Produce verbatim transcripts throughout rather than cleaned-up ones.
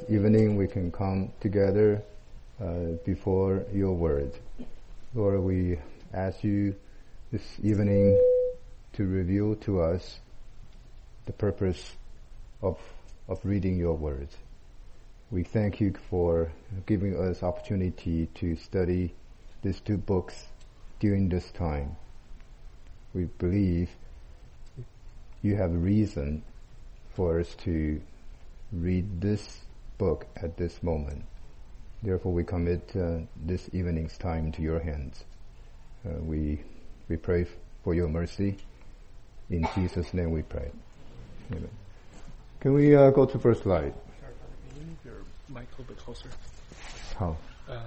evening we can come together uh, before your word. Lord, we ask you this evening to reveal to us the purpose of of reading your word. We thank you for giving us opportunity to study these two books during this time. We believe you have reason for us to read this book at this moment. Therefore, we commit uh, this evening's time to your hands. Uh, we we pray f- for your mercy. In Jesus' name we pray. Amen. Can we uh, go to first slide? Sorry, can you move your mic a little bit closer? How? Um,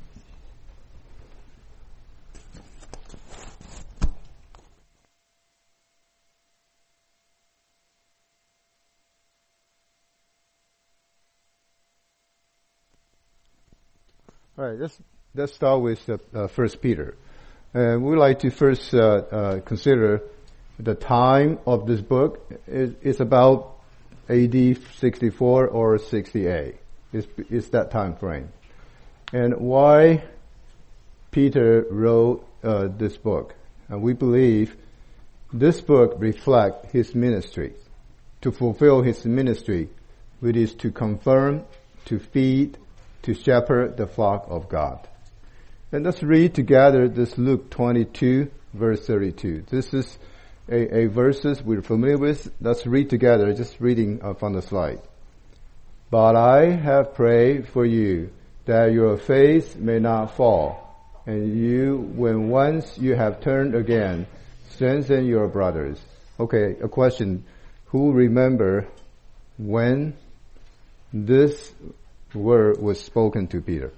All right, let's let's start with uh, uh, First Peter. Uh, we would like to first uh, uh, consider the time of this book. It, it's about A D sixty-four or sixty-eight. It's, it's that time frame, and why Peter wrote uh, this book. And we believe this book reflects his ministry. To fulfill his ministry, which is to confirm, to feed, to shepherd the flock of God. And let's read together this Luke twenty-two, verse thirty-two. This is a, a verses we're familiar with. Let's read together, just reading uh, from the slide. But I have prayed for you that your faith may not fall, and you, when once you have turned again, strengthen your brothers. Okay, a question. Who remember when this word was spoken to Peter?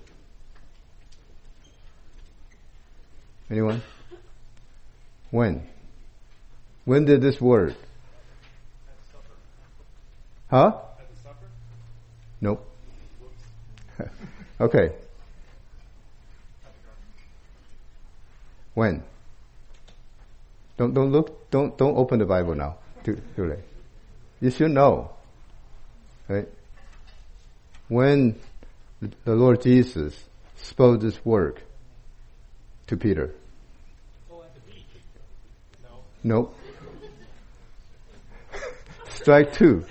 Anyone? When? When did this word? At the supper. Huh? At the supper? Nope. Whoops. Okay. At the garden. When? Don't don't look. Don't don't open the Bible now. Too too late. You should know. Right? When the Lord Jesus spoke this word to Peter. Oh, at the beach. No. Nope. Strike two.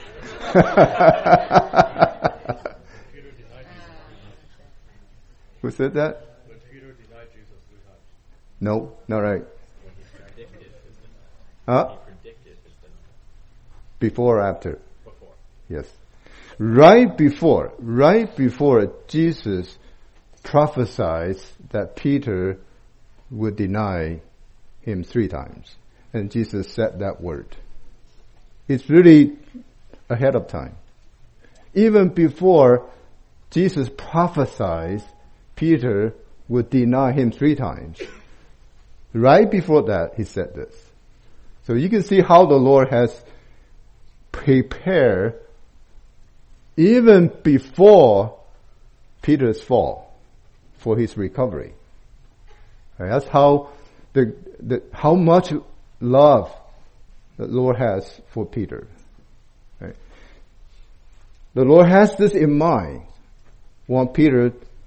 Who said that? When Peter denied Jesus three times. No, not right. When he predicted his denial. Huh? He predicted his denial. Before or after? Before. Yes. Right before, right before Jesus prophesied that Peter would deny him three times. And Jesus said that word. It's really ahead of time. Even before Jesus prophesied Peter would deny him three times. Right before that, he said this. So you can see how the Lord has prepared even before Peter's fall for his recovery. Right, that's how the, the how much love the Lord has for Peter. Right. The Lord has this in mind. Want Peter,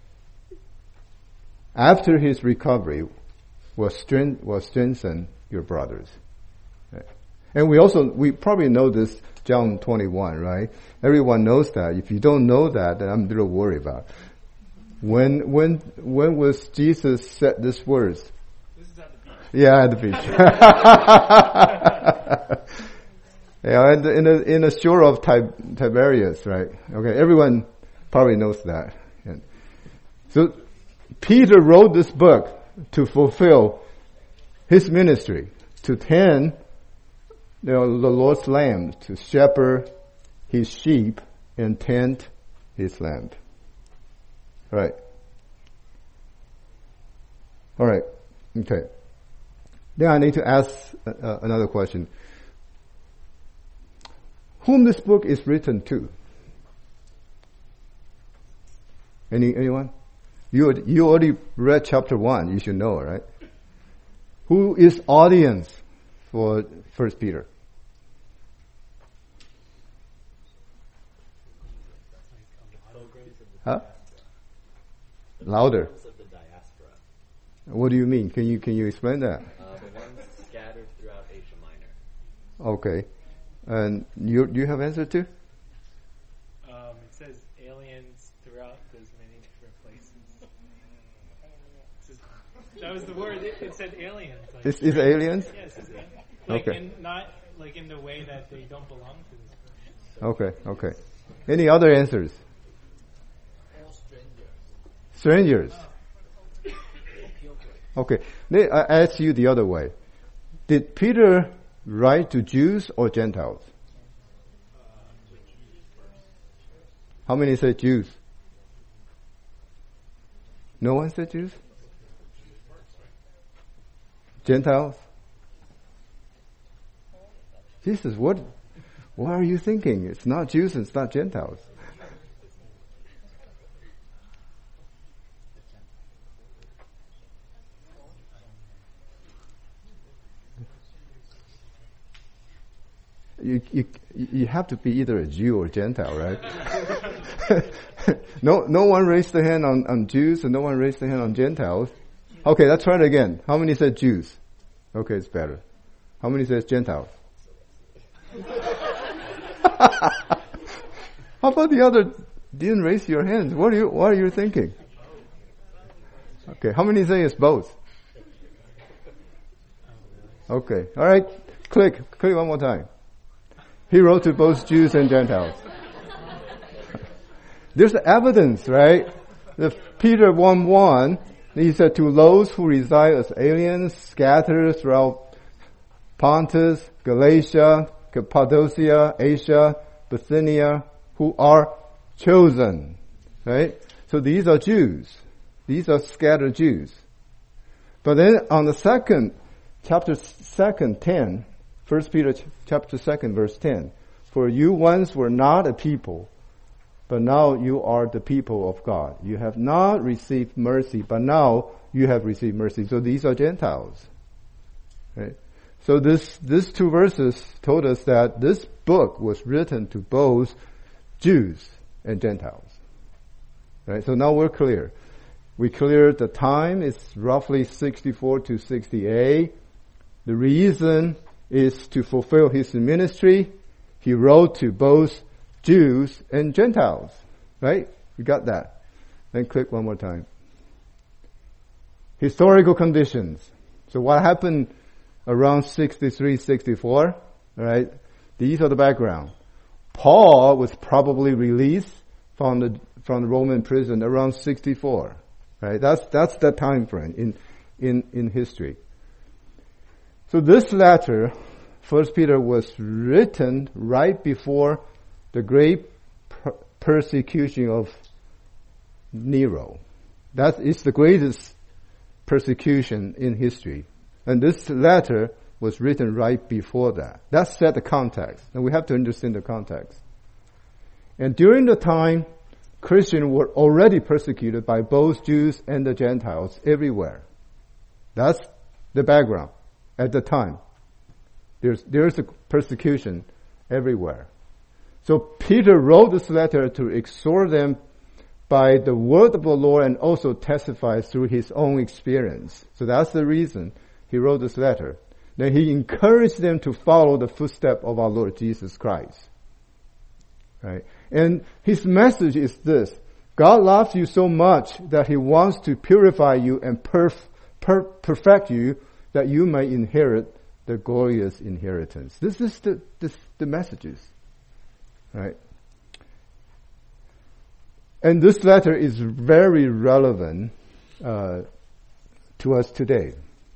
after his recovery, will strengthen, will strengthen your brothers. Right. And we also, we probably know this, John twenty-one, right? Everyone knows that. If you don't know that, then I'm a little worried about. When, when, when was Jesus said these words? This is at the beach. Yeah, at the beach. Yeah, in the, in the, in the shore of Tib- Tiberias, right? Okay, everyone probably knows that. And so, Peter wrote this book to fulfill his ministry, to tend you know, the Lord's lamb, to shepherd his sheep and tend his lamb. Right. All right. Okay. Then I need to ask uh, another question. Whom this book is written to? Any anyone? You you already read chapter one. You should know, right? Who is audience for First Peter? pilgrims of the Huh? diaspora. The Louder. pilgrims of the diaspora. What do you mean? Can you can you explain that? Uh, the ones scattered throughout Asia Minor. Okay. And you do you have answer too? Um, it says aliens throughout those many different places. It says- that was the word. It, it said aliens. Like, Is is aliens? yes, it's, like Okay. in, not like in the way that they don't belong to this person. Okay, okay. Any other answers? Strangers. Okay. Let I ask you the other way. Did Peter write to Jews or Gentiles? How many said Jews? No one said Jews? Gentiles? Jesus, what, what are you thinking? It's not Jews and it's not Gentiles. You, you, you have to be either a Jew or Gentile, right? no, no one raised their hand on, on Jews and no one raised their hand on Gentiles. Okay, let's try it again. How many said Jews? Okay, it's better. How many says Gentiles? How about the other didn't raise your hands? What are you, what are you thinking? Okay, how many say it's both? Okay, alright, click, click one more time. He wrote to both Jews and Gentiles. There's evidence, right? The Peter one one, he said, to those who reside as aliens scattered throughout Pontus, Galatia, Cappadocia, Asia, Bithynia, who are chosen. Right? So these are Jews. These are scattered Jews. But then on the second, chapter second, ten, First Peter ch- chapter second, verse ten. For you once were not a people, but now you are the people of God. You have not received mercy, but now you have received mercy. So these are Gentiles. Right? So this, these two verses told us that this book was written to both Jews and Gentiles. Right? So now we're clear. We cleared the time. It's roughly sixty-four to sixty-eight. The reason is to fulfill his ministry. He wrote to both Jews and Gentiles. Right? You got that. Then click one more time. Historical conditions. So what happened around sixty-three, sixty-four? Right? These are the background. Paul was probably released from the from the Roman prison around sixty-four. Right? That's that's the time frame in in in history. So this letter, First Peter, was written right before the great per- persecution of Nero. That is the greatest persecution in history. And this letter was written right before that. That set the context. And we have to understand the context. And during the time, Christians were already persecuted by both Jews and the Gentiles everywhere. That's the background at the time. There's, there's a persecution everywhere. So Peter wrote this letter to exhort them by the word of the Lord and also testify through his own experience. So that's the reason he wrote this letter. Then he encouraged them to follow the footsteps of our Lord Jesus Christ. Right? And his message is this: God loves you so much that he wants to purify you and perf- per- perfect you that you may inherit the glorious inheritance. This is the, this, the messages. Right? And this letter is very relevant uh, to us today.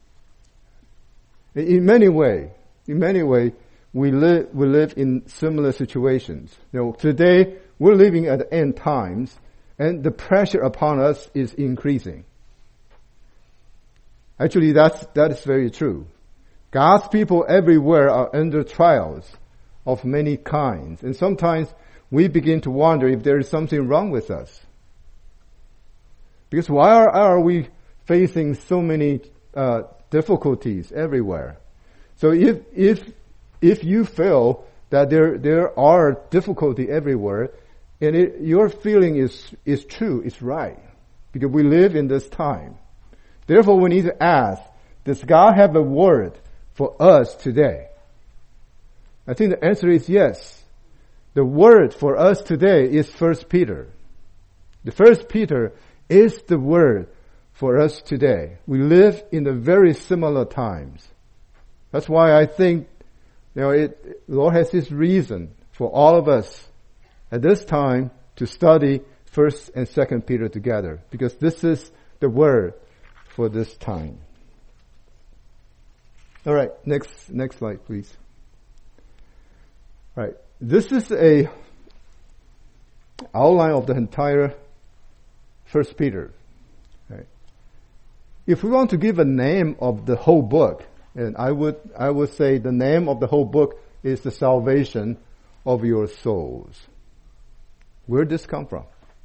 In many ways, in many ways, we live we live in similar situations. You know, today we're living at the end times, and the pressure upon us is increasing. Actually, that's that is very true. God's people everywhere are under trials of many kinds, and sometimes we begin to wonder if there is something wrong with us. Because why are, are we facing so many uh, difficulties everywhere? So if if if you feel that there there are difficulty everywhere, And it, your feeling is, is true, it's right. Because we live in this time. Therefore, we need to ask, does God have a word for us today? I think the answer is yes. The word for us today is First Peter. The First Peter is the word for us today. We live in the very similar times. That's why I think, you know, it, the Lord has His reason for all of us at this time to study First and Second Peter together, because this is the word for this time. All right, next next slide, please. All right, this is a outline of the entire First Peter. Right. If we want to give a name of the whole book, and I would I would say the name of the whole book is the salvation of your souls. Where did this come from?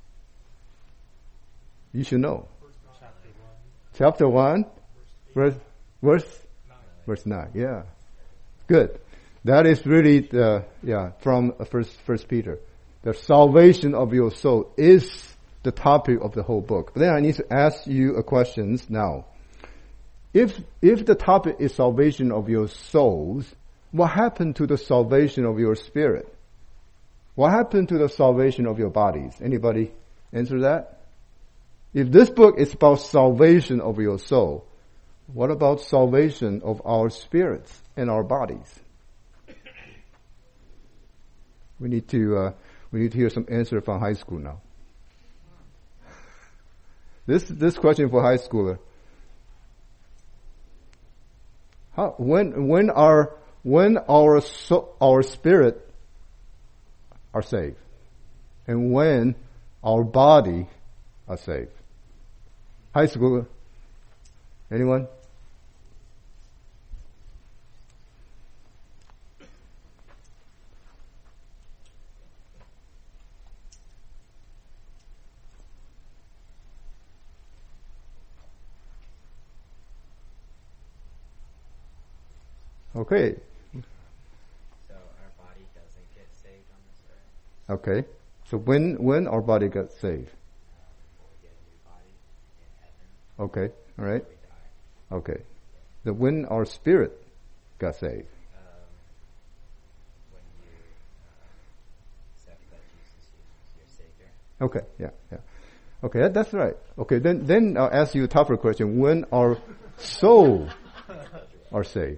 You should know. Chapter one, verse verse verse nine. Yeah, good. That is really the yeah from first First Peter. The salvation of your soul is the topic of the whole book. Then I need to ask you a question now. If if the topic is salvation of your souls, what happened to the salvation of your spirit? What happened to the salvation of your bodies? Anybody answer that? If this book is about salvation of your soul, what about salvation of our spirits and our bodies? We need to uh, we need to hear some answer from high school now. This this question for high schooler. How, when when our when our so, our spirit are saved, and when our body are saved. High schooler, anyone? Okay. So our body doesn't get saved on this earth. Okay. So when when our body gets saved? Um, we get a new body in heaven. Okay. All right. We die. Okay. The when our spirit got saved. Um, when you uh, accept that Jesus is your Savior. Okay. Yeah. Yeah. Okay. That, that's right. Okay. Then then I'll ask you a tougher question. When our soul are saved.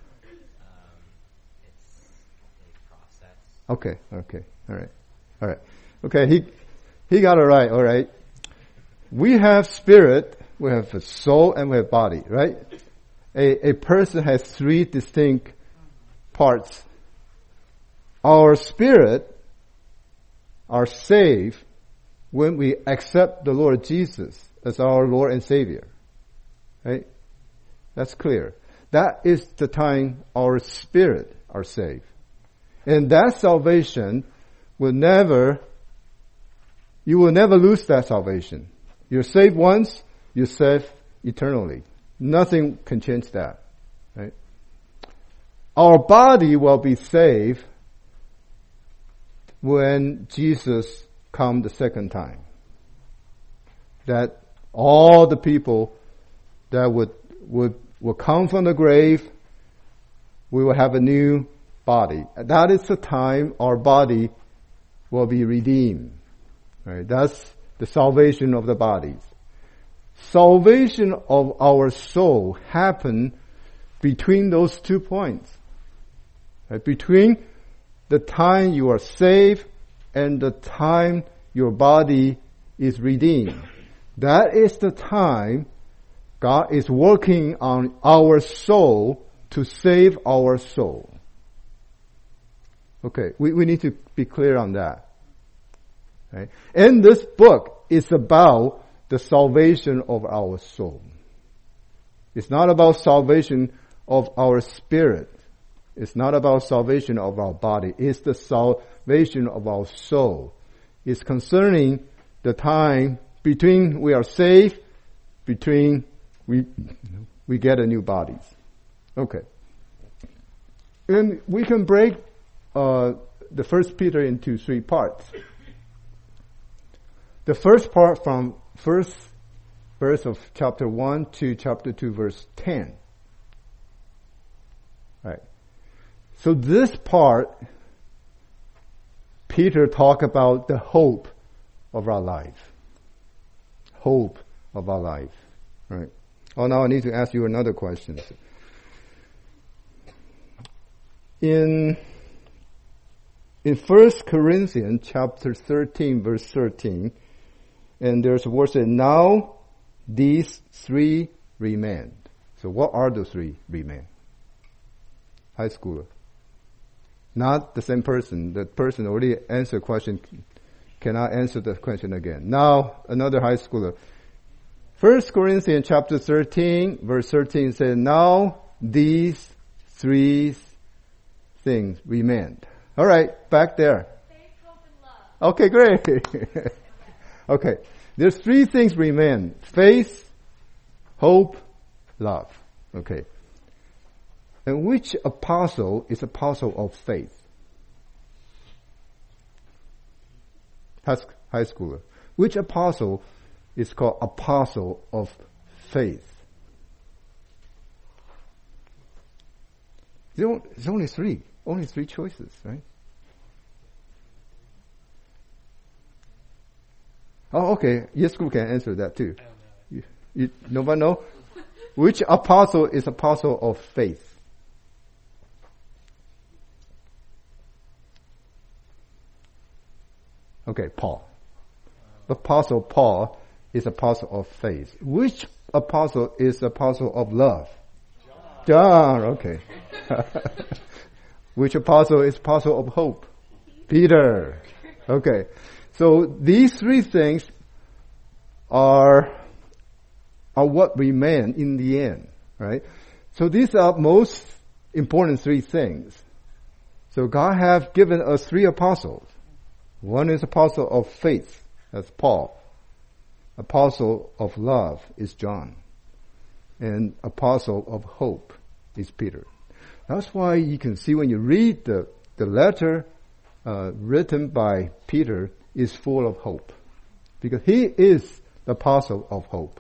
Okay, okay, all right, all right. Okay, he he got it right. All right. We have spirit, we have a soul, and we have body. Right? A a person has three distinct parts. Our spirit are saved when we accept the Lord Jesus as our Lord and Savior. Right? That's clear. That is the time our spirit are saved. And that salvation will never, you will never lose that salvation. You're saved once, you're saved eternally. Nothing can change that. Right? Our body will be saved when Jesus comes the second time. That all the people that would, would, will come from the grave, we will have a new body. That is the time our body will be redeemed. Right? That's the salvation of the bodies. Salvation of our soul happen between those two points. Right? Between the time you are saved and the time your body is redeemed. That is the time God is working on our soul to save our soul. Okay, we, we need to be clear on that. Right? And this book is about the salvation of our soul. It's not about salvation of our spirit. It's not about salvation of our body. It's the salvation of our soul. It's concerning the time between we are saved, between we we get a new bodies. Okay. And we can break Uh, the First Peter into three parts. The first part from first verse of chapter one to chapter two, verse ten. Right. So this part, Peter talk about the hope of our life. Hope of our life. Right. Oh, now I need to ask you another question. In in First Corinthians chapter thirteen, verse thirteen, and there's a word said, now these three remain. So what are the three remain? High schooler. Not the same person. The person already answered the question. Cannot answer the question again. Now another high schooler. First Corinthians chapter thirteen, verse thirteen says, now these three things remained. All right, back there. Faith, hope, and love. Okay, great. Okay, there's three things remain: faith, hope, love. Okay, and which apostle is apostle of faith? High schooler. Which apostle is called apostle of faith? There's only three. Only three choices, right? Oh, okay. Yes, school can answer that too. I don't know. You, you, nobody know? Which apostle is apostle of faith? Okay, Paul. Apostle Paul is apostle of faith. Which apostle is apostle of love? John. John, okay. Which apostle is apostle of hope? Peter. Okay. So these three things are, are what remain in the end, right? So these are most important three things. So God have given us three apostles. One is apostle of faith, that's Paul. Apostle of love is John. And apostle of hope is Peter. That's why you can see when you read the, the letter uh, written by Peter is full of hope. Because he is the apostle of hope.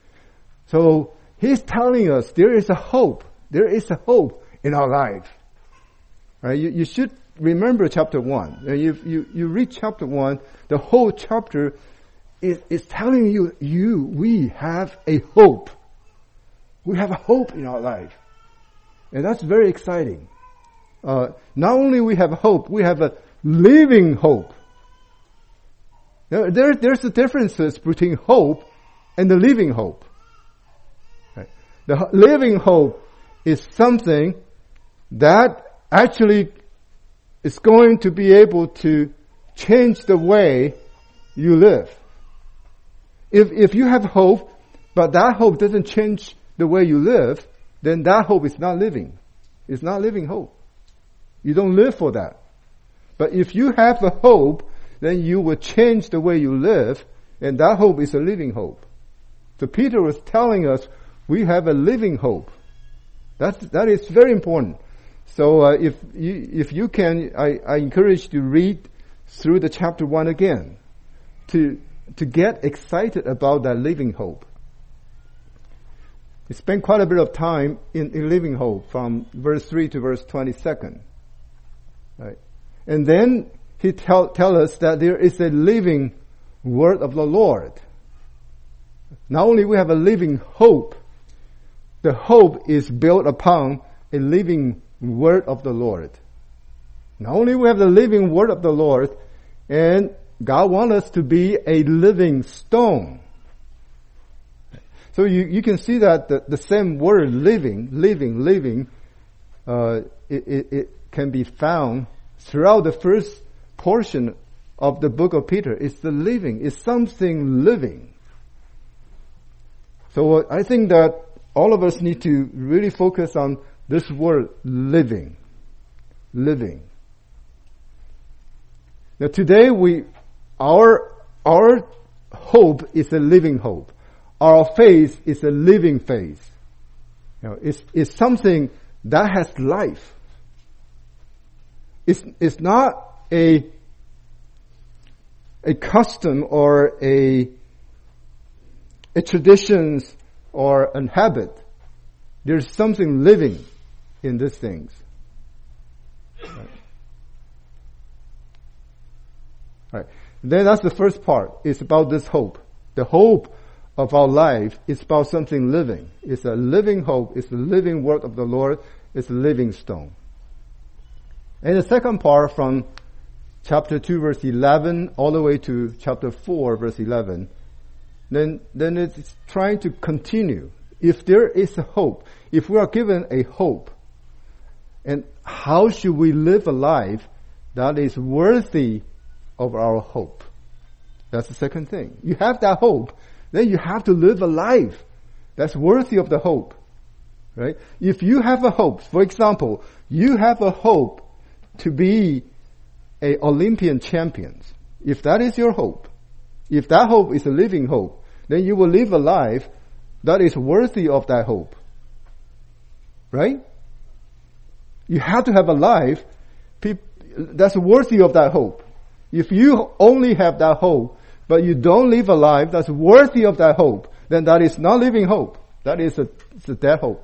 So he's telling us there is a hope. There is a hope in our life. Right? You, you should remember chapter one. You, you, you read chapter one, the whole chapter is, is telling you, you, we have a hope. We have a hope in our life. And that's very exciting. Uh, not only we have hope, we have a living hope. There, there, there's the differences between hope and the living hope. Right? The living hope is something that actually is going to be able to change the way you live. If, if you have hope, but that hope doesn't change the way you live, then that hope is not living. It's not living hope. You don't live for that. But if you have a hope, then you will change the way you live, and that hope is a living hope. So Peter was telling us we have a living hope. That's, that is very important. So uh, if you if you can, I, I encourage you to read through the chapter one again to to get excited about that living hope. We spent quite a bit of time in, in living hope from verse three to verse twenty-second. Right? And then he tell, tell us that there is a living word of the Lord. Not only we have a living hope, the hope is built upon a living word of the Lord. Not only we have the living word of the Lord, and God wants us to be a living stone. So you, you can see that the, the same word living, living, living, uh, it, it, it can be found throughout the first portion of the book of Peter. It's the living. It's something living. So I think that all of us need to really focus on this word living. Living. Now today we, our, our hope is a living hope. Our faith is a living faith. You know, it's, it's something that has life. It's, it's not a, a custom or a, a traditions or a habit. There's something living in these things. Right. Right. Then that's the first part. It's about this hope. The hope of our life is about something living. It's a living hope. It's the living word of the Lord. It's a living stone. And the second part from chapter two verse eleven all the way to chapter four verse eleven, then, then it's trying to continue. If there is a hope, if we are given a hope, and how should we live a life that is worthy of our hope? That's the second thing. You have that hope, then you have to live a life that's worthy of the hope. Right? If you have a hope, for example, you have a hope to be a Olympian champion. If that is your hope, if that hope is a living hope, then you will live a life that is worthy of that hope. Right? You have to have a life that's worthy of that hope. If you only have that hope, but you don't live a life that's worthy of that hope, then that is not living hope. That is a, it's a dead hope.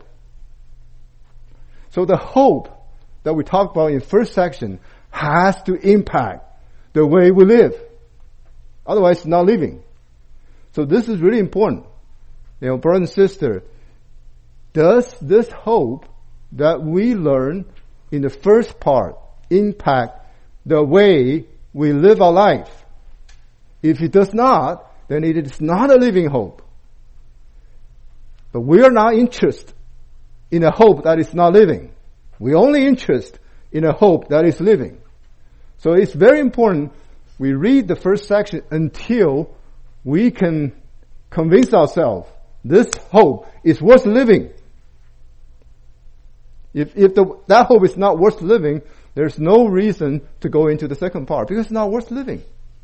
So the hope that we talked about in first section has to impact the way we live. Otherwise, it's not living. So this is really important. You know, brother and sister, does this hope that we learn in the first part impact the way we live our life? If it does not, then it is not a living hope. But we are not interested in a hope that is not living. We only interest in a hope that is living. So it's very important we read the first section until we can convince ourselves this hope is worth living. If, if the, that hope is not worth living, there's no reason to go into the second part because it's not worth living.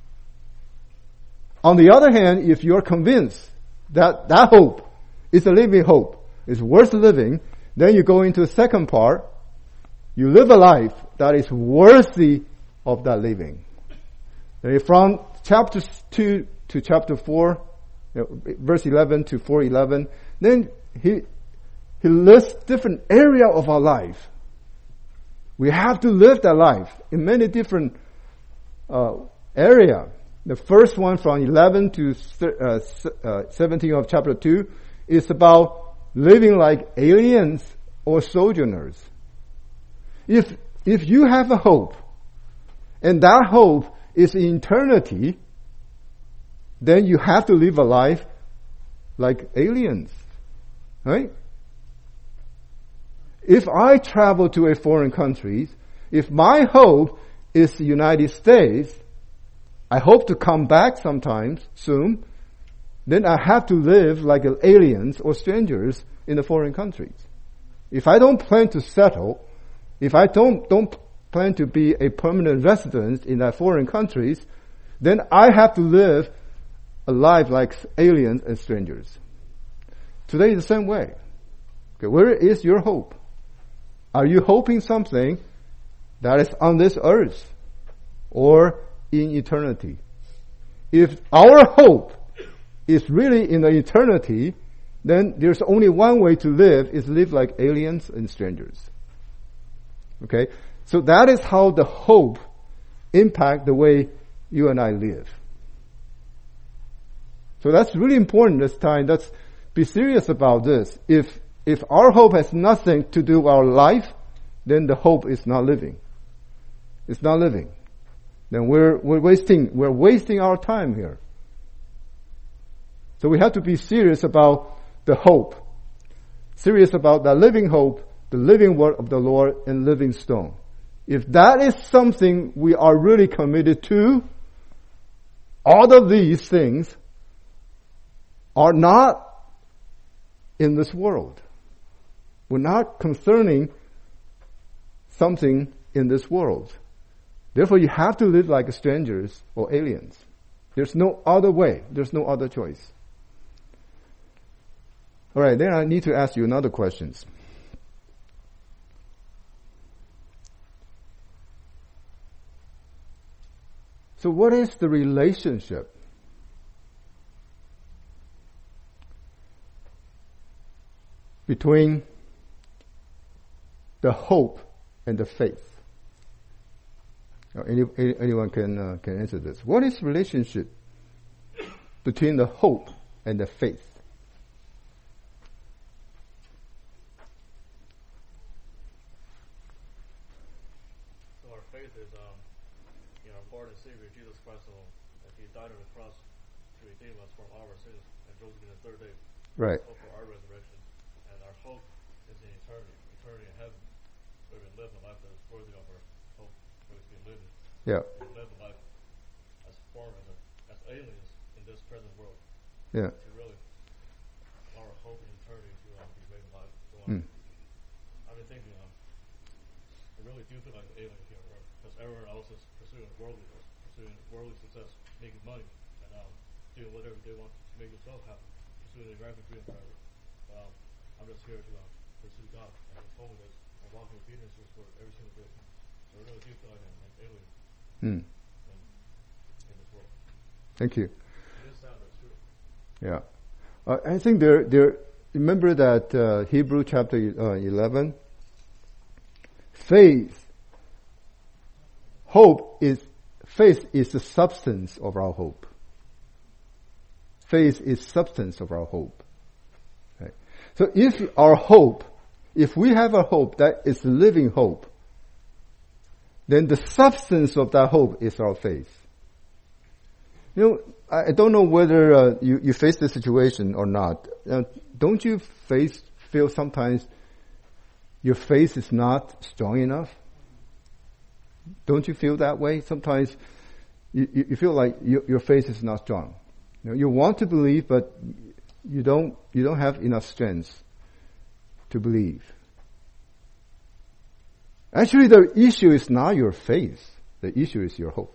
On the other hand, if you're convinced that that hope is a living hope, is worth living, then you go into the second part. You live a life that is worthy of that living. And from chapter two to chapter four, you know, verse eleven to four eleven, then he he lists different area of our life. We have to live that life in many different uh, area. The first one from eleven to uh, uh, seventeen of chapter two is about living like aliens or sojourners. If if you have a hope, and that hope is eternity, then you have to live a life like aliens, right? If I travel to a foreign country, if my hope is the United States, I hope to come back sometimes soon, then I have to live like aliens or strangers in the foreign countries. If I don't plan to settle, if I don't, don't plan to be a permanent resident in that foreign countries, then I have to live a life like aliens and strangers. Today is the same way. Okay, where is your hope? Are you hoping something that is on this earth or in eternity? If our hope is really in the eternity, then there's only one way to live, is live like aliens and strangers. Okay? So that is how the hope impact the way you and I live. So that's really important this time. Let's be serious about this. If if our hope has nothing to do with our life, then the hope is not living. It's not living. Then we're we're wasting we're wasting our time here. So we have to be serious about the hope. Serious about the living hope, the living word of the Lord, and living stone. If that is something we are really committed to, all of these things are not in this world. We're not concerning something in this world. Therefore, you have to live like strangers or aliens. There's no other way. There's no other choice. All right, then I need to ask you another question. So what is the relationship between the hope and the faith? Now, any, anyone can uh, can answer this. What is the relationship between the hope and the faith? So our faith is, um, you know, our Lord and Savior Jesus Christ alone. That He died on the cross to redeem us from our sins and rose again the third day. Right. Hope for our resurrection, and our hope is in eternity, eternity in heaven, where we live a life that is worthy of our hope, where we can live. Yeah. We live a life as foreigners, as aliens in this present world. Yeah. To really our hope in eternity to uh, be made alive. So, um, Hmm. I've been thinking, um, I really do feel like an alien here, right? Because everyone else is pursuing worldliness, pursuing worldly success, making money, and um, doing whatever they want to make themselves happy, pursuing the American dream forever. But um, I'm just here to um, pursue God, and He told me this, and walk in obedience to His word every single day. So I really do feel like an, an alien Hmm. in, in this world. Thank you. It is sad, but it's true. Yeah. Uh, I think there, there, remember that uh, Hebrew chapter uh, eleven? Faith, hope is, faith is the substance of our hope. Faith is substance of our hope. Okay. So if our hope, if we have a hope that is living hope, then the substance of that hope is our faith. You know, I don't know whether uh, you, you face this situation or not. Uh, don't you face, feel sometimes your faith is not strong enough? Don't you feel that way? Sometimes you, you, you feel like your, your faith is not strong. You know, you want to believe, but you don't, you don't have enough strength to believe. Actually, the issue is not your faith. The issue is your hope.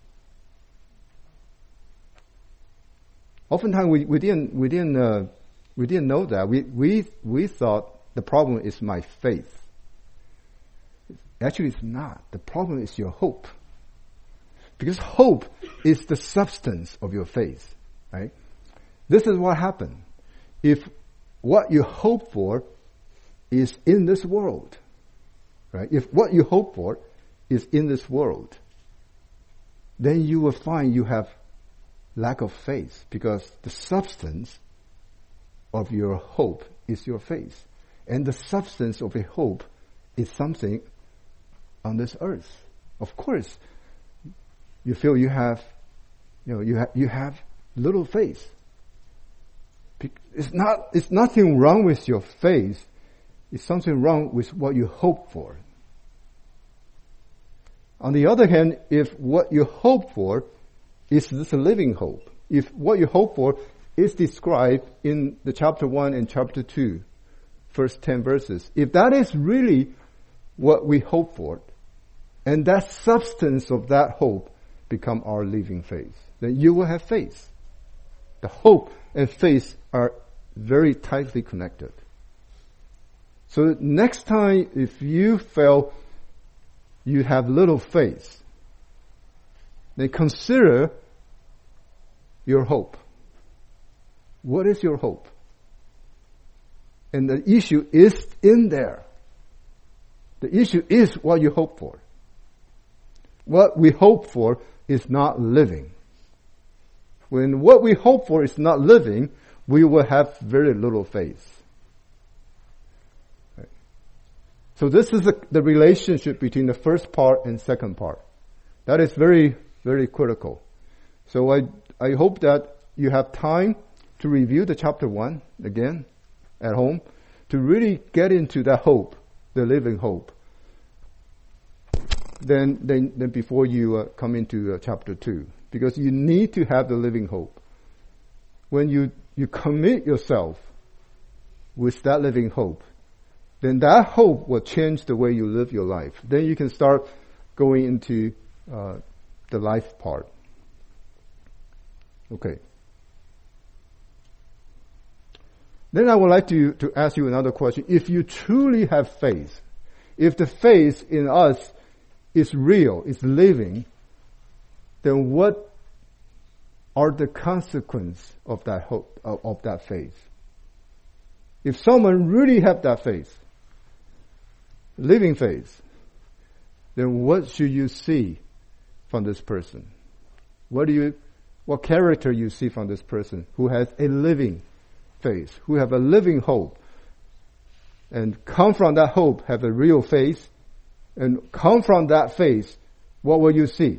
Oftentimes we, we didn't we didn't uh, we didn't know that. We we we thought the problem is my faith. Actually, it's not. The problem is your hope. Because hope is the substance of your faith, right? This is what happened. If what you hope for is in this world, right? If what you hope for is in this world, then you will find you have lack of faith, because the substance of your hope is your faith. And the substance of a hope is something on this earth. Of course, you feel you have, you know, you have, you have little faith. It's not, it's nothing wrong with your faith. It's something wrong with what you hope for. On the other hand, if what you hope for is this living hope, if what you hope for is described in the chapter one and chapter two, first ten verses, if that is really what we hope for, and that substance of that hope become our living faith, then you will have faith. The hope and faith are very tightly connected. So next time, if you feel you have little faith, then consider your hope. What is your hope? And the issue is in there. The issue is what you hope for. What we hope for is not living. When what we hope for is not living, we will have very little faith. Right. So this is the, the relationship between the first part and second part. That is very, very critical. So I, I hope that you have time to review the chapter one again at home, to really get into that hope, the living hope. Then, then, then before you uh, come into uh, chapter two, because you need to have the living hope. When you, you commit yourself with that living hope, then that hope will change the way you live your life. Then you can start going into uh, the life part. Okay. Then I would like to, to ask you another question. If you truly have faith, if the faith in us is real, is living, then what are the consequences of that hope, of, of that faith? If someone really have that faith, living faith, then what should you see from this person? What do you, what character you see from this person who has a living faith, who have a living hope, and come from that hope have a real faith, and come from that faith, what will you see?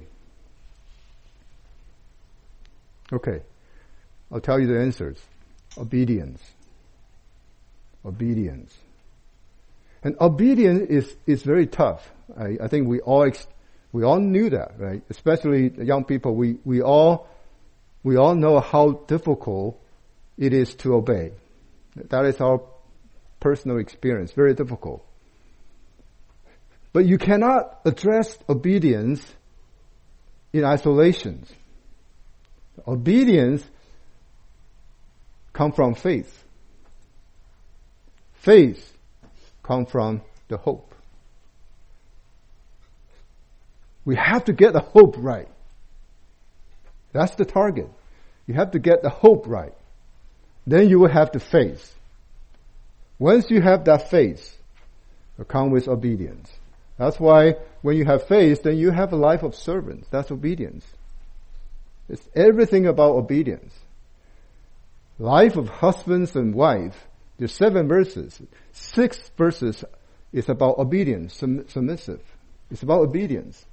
Okay, I'll tell you the answers. Obedience. Obedience. And obedience is, is very tough. I, I think we all ex- we all knew that, right? Especially the young people. We we all we all know how difficult it is to obey. That is our personal experience. Very difficult. But you cannot address obedience in isolation. Obedience comes from faith. Faith comes from the hope. We have to get the hope right. That's the target. You have to get the hope right. Then you will have the faith. Once you have that faith, it comes with obedience. That's why when you have faith, then you have a life of servants. That's obedience. It's everything about obedience. Life of husbands and wife, there's seven verses. Six verses is about obedience, sum- submissive. It's about obedience.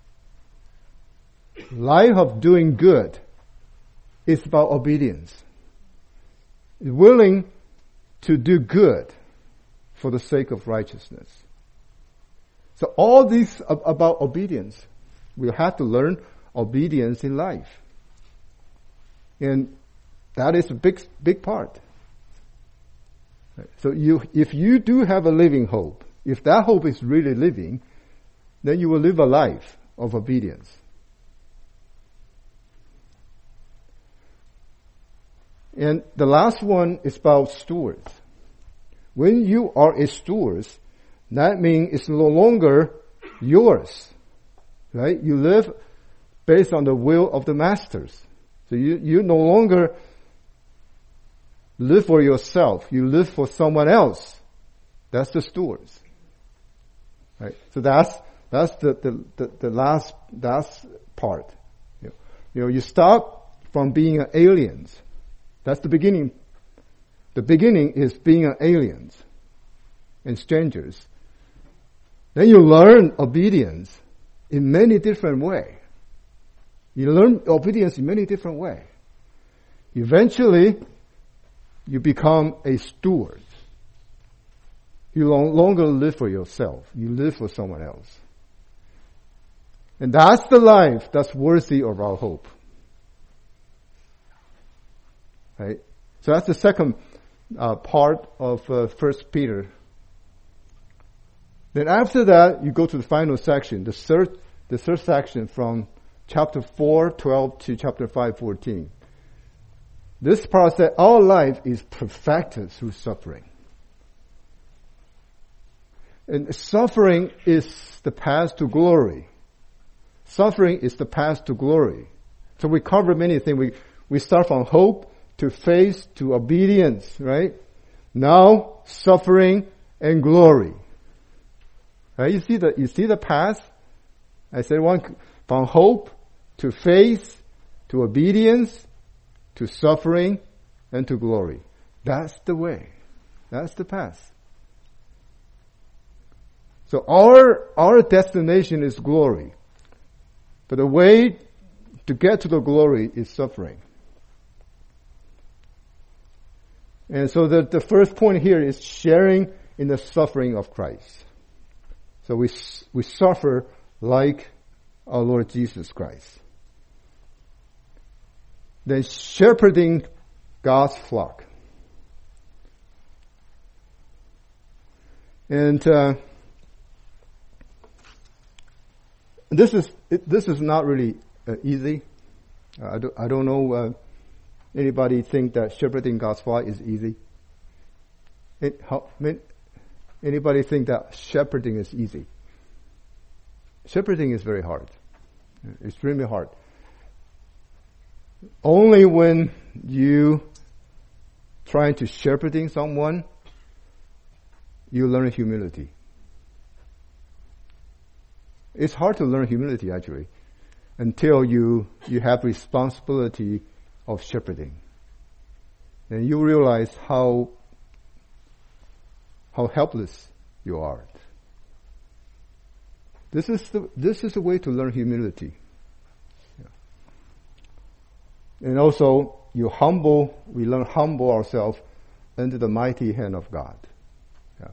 Life of doing good is about obedience. Willing to do good for the sake of righteousness. So all these are about obedience. We have to learn obedience in life. And that is a big, big part. So you, if you do have a living hope, if that hope is really living, then you will live a life of obedience. And the last one is about stewards. When you are a steward, that means it's no longer yours, right? You live based on the will of the masters. So you, you no longer live for yourself. You live for someone else. That's the stewards. Right? So that's, that's the, the, the, the last, that's part. You know, you know, you stop from being an aliens. That's the beginning. The beginning is being an aliens and strangers. Then you learn obedience in many different ways. You learn obedience in many different ways. Eventually, you become a steward. You no longer live for yourself. You live for someone else. And that's the life that's worthy of our hope. Right? So that's the second uh, part of uh, First Peter. Then after that, you go to the final section, the third, the third section from chapter four, twelve to chapter five, fourteen. This part says our life is perfected through suffering. And suffering is the path to glory. Suffering is the path to glory. So we cover many things. We, we start from hope to faith to obedience, right? Now, suffering and glory. Right? You see the, you see the path? I said one, from hope to faith to obedience to suffering and to glory. That's the way. That's the path. So our, our destination is glory. But the way to get to the glory is suffering. And so the, the first point here is sharing in the suffering of Christ. So we, we suffer like our Lord Jesus Christ. Then shepherding God's flock. And uh, this is it, this is not really uh, easy. Uh, I, do, I don't know uh, anybody think that shepherding God's flock is easy. It, how, anybody think that shepherding is easy? Shepherding is very hard. It's extremely hard. Only when you trying to shepherding someone, you learn humility. It's hard to learn humility actually until you you have responsibility of shepherding. And you realize how how helpless you are. This is the this is the way to learn humility. Yeah. And also you humble we learn humble ourselves under the mighty hand of God. Yeah.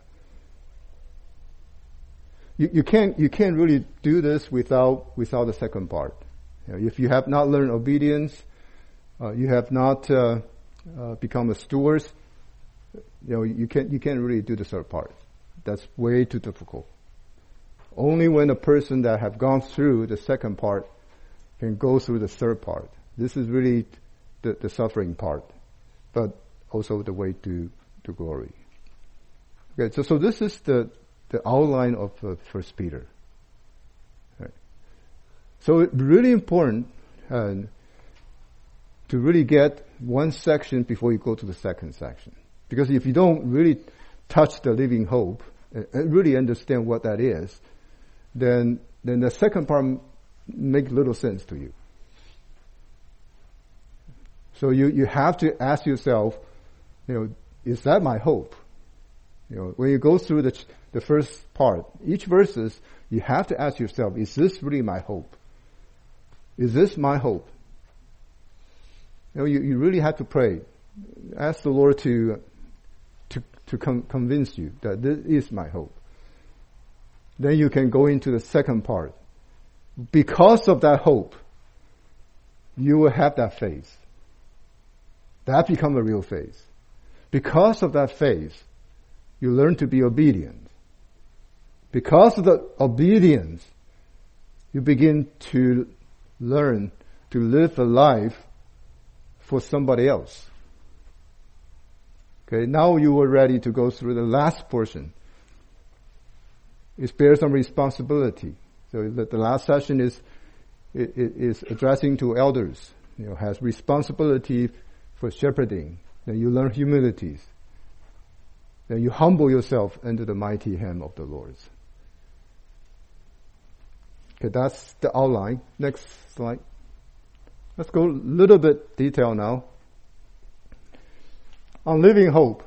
You you can't you can't really do this without without the second part. You know, if you have not learned obedience, uh, you have not uh, uh, become a steward, you know, you can't, you can't really do the third part. That's way too difficult. Only when a person that have gone through the second part can go through the third part. This is really the, the suffering part, but also the way to, to glory. Okay, so, so this is the, the outline of uh, First Peter. Right. So it's really important, uh, to really get one section before you go to the second section. Because if you don't really touch the living hope and really understand what that is, then then the second part makes little sense to you. So you, you have to ask yourself, you know, is that my hope? You know, when you go through the the first part, each verses, you have to ask yourself, is this really my hope? Is this my hope? You know, you, you really have to pray. Ask the Lord to to to com- convince you that this is my hope. Then you can go into the second part. Because of that hope, you will have that faith. That becomes a real faith. Because of that faith, you learn to be obedient. Because of the obedience, you begin to learn to live a life for somebody else. Okay, now you are ready to go through the last portion. It bears some responsibility. So the, the last session is it, it is addressing to elders. You know, has responsibility for shepherding. Then you learn humility. Then you humble yourself under the mighty hand of the Lord. Okay, that's the outline. Next slide. Let's go a little bit detail now. On living hope.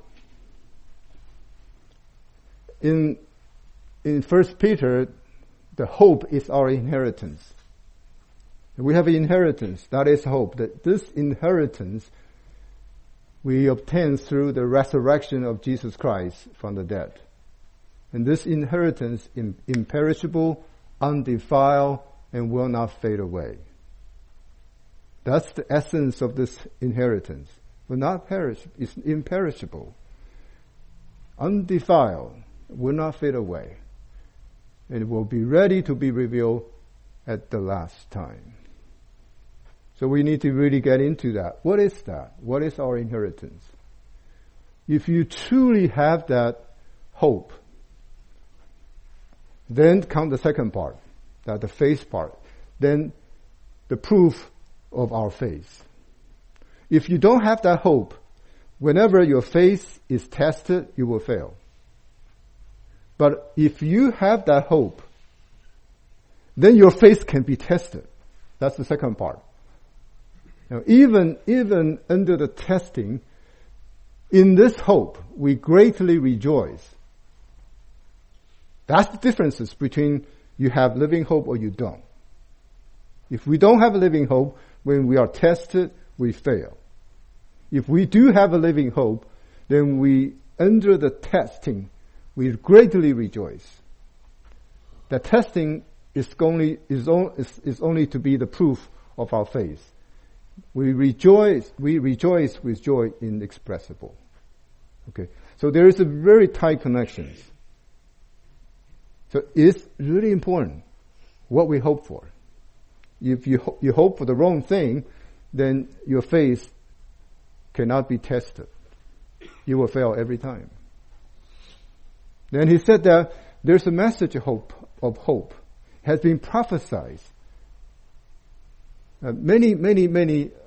In in First Peter, the hope is our inheritance. We have an inheritance, that is hope. That this inheritance we obtain through the resurrection of Jesus Christ from the dead. And this inheritance is imperishable, undefiled, and will not fade away. That's the essence of this inheritance. Will not perish. It's imperishable. Undefiled. Will not fade away. And it will be ready to be revealed at the last time. So we need to really get into that. What is that? What is our inheritance? If you truly have that hope, then come the second part, that the faith part. Then the proof of our faith. If you don't have that hope, whenever your faith is tested, you will fail. But if you have that hope, then your faith can be tested. That's the second part. Now, even, even under the testing, in this hope, we greatly rejoice. That's the differences between you have living hope or you don't. If we don't have a living hope, when we are tested, we fail. If we do have a living hope, then we, under the testing, we greatly rejoice. The testing is only, is, on, is, is only to be the proof of our faith. We rejoice, we rejoice with joy inexpressible. Okay. So there is a very tight connection. So it's really important what we hope for. If you, ho- you hope for the wrong thing, then your faith cannot be tested. You will fail every time. Then he said that there's a message of hope, of hope has been prophesied. Uh, many, many, many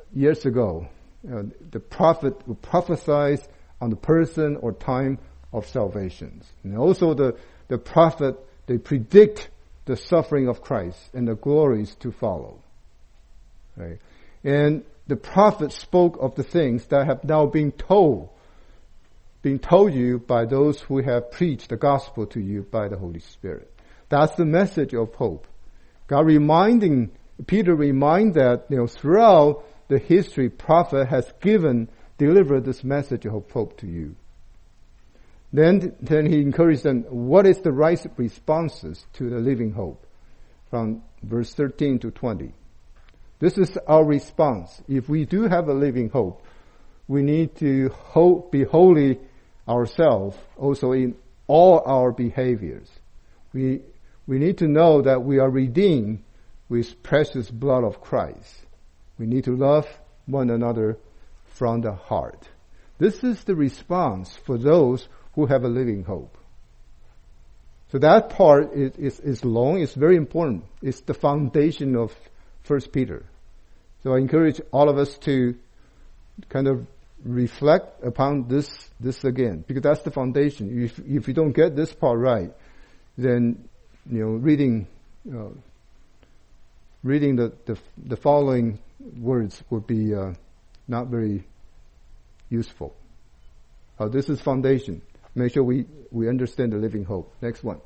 years ago, uh, the prophet will prophesy on the person or time of salvation. And also the, the prophet, they predict the suffering of Christ and the glories to follow. Right? And the prophet spoke of the things that have now been told, being told you by those who have preached the gospel to you by the Holy Spirit. That's the message of hope. God reminding, Peter remind that, you know, throughout the history, prophet has given, delivered this message of hope to you. Then, then he encouraged them, what is the right responses to the living hope? From verse thirteen to twenty. This is our response. If we do have a living hope, we need to hope, be holy ourselves also in all our behaviors. We, we need to know that we are redeemed with precious blood of Christ. We need to love one another from the heart. This is the response for those who have a living hope. So that part is, is, is long, it's very important. It's the foundation of First Peter. So I encourage all of us to kind of reflect upon this, this again, because that's the foundation. If, if you don't get this part right, then, you know, reading, uh, reading the, the, the following words would be, uh, not very useful. Uh, this is foundation. Make sure we, we understand the living hope. Next one.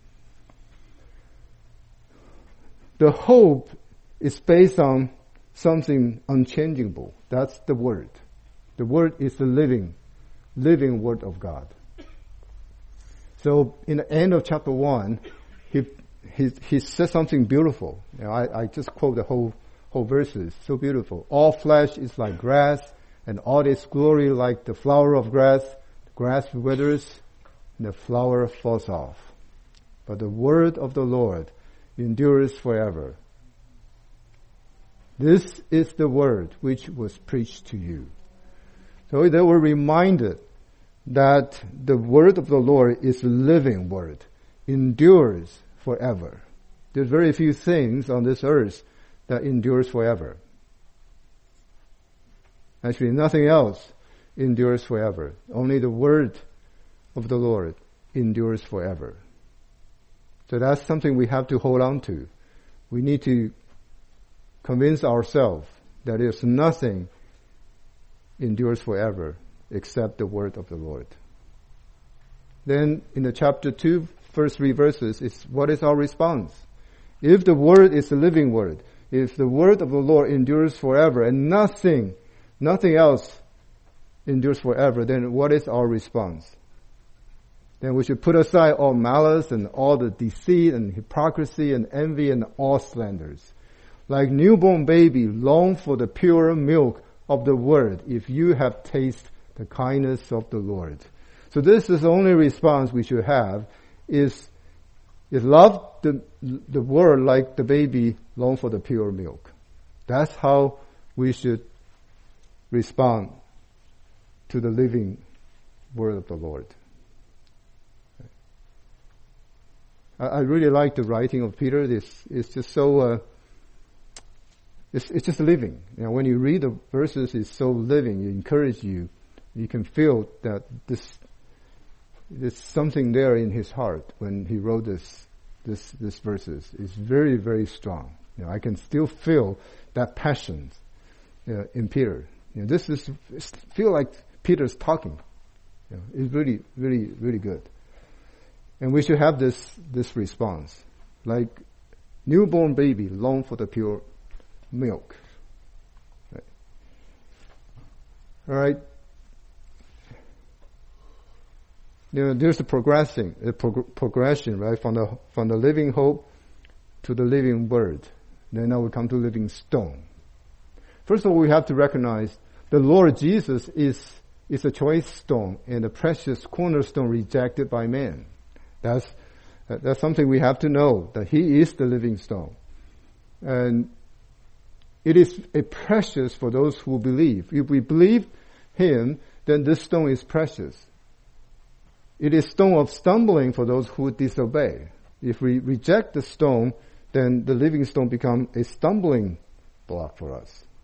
The hope is based on something unchangeable. That's the word. The word is the living, living word of God. So in the end of chapter one, he he, he says something beautiful. You know, I, I just quote the whole whole verses. So beautiful. All flesh is like grass, and all its glory like the flower of grass. The grass withers, and the flower falls off. But the word of the Lord endures forever. This is the word which was preached to you. So they were reminded that the word of the Lord is a living word, endures forever. There's very few things on this earth that endures forever. Actually, nothing else endures forever. Only the word of the Lord endures forever. So that's something we have to hold on to. We need to convince ourselves that there's nothing endures forever except the word of the Lord. Then in the chapter two, first three verses, is what is our response? If the word is the living word, if the word of the Lord endures forever and nothing, nothing else endures forever, then what is our response? Then we should put aside all malice and all the deceit and hypocrisy and envy and all slanders. Like newborn baby, long for the pure milk of the word, if you have tasted the kindness of the Lord. So this is the only response we should have, is, is love the, the word like the baby long for the pure milk. That's how we should respond to the living word of the Lord. I, I really like the writing of Peter. This is just so, uh, It's, it's just living. You know, when you read the verses, it's so living. It encourages you. You can feel that this, there's something there in his heart when he wrote this, this, this verses. It's very, very strong. You know, I can still feel that passion uh, in Peter. You know, this is feel like Peter's talking. You know, it's really, really, really good. And we should have this this response, like newborn baby long for the pure milk. Right. All right. You know, there's the progressing, the prog- progression, right, from the from the living hope to the living word. Then now we come to living stone. First of all, we have to recognize the Lord Jesus is is a choice stone and a precious cornerstone rejected by man. That's that's something we have to know, that He is the living stone, and it is a precious for those who believe. If we believe Him, then this stone is precious. It is stone of stumbling for those who disobey. If we reject the stone, then the living stone becomes a stumbling block for us.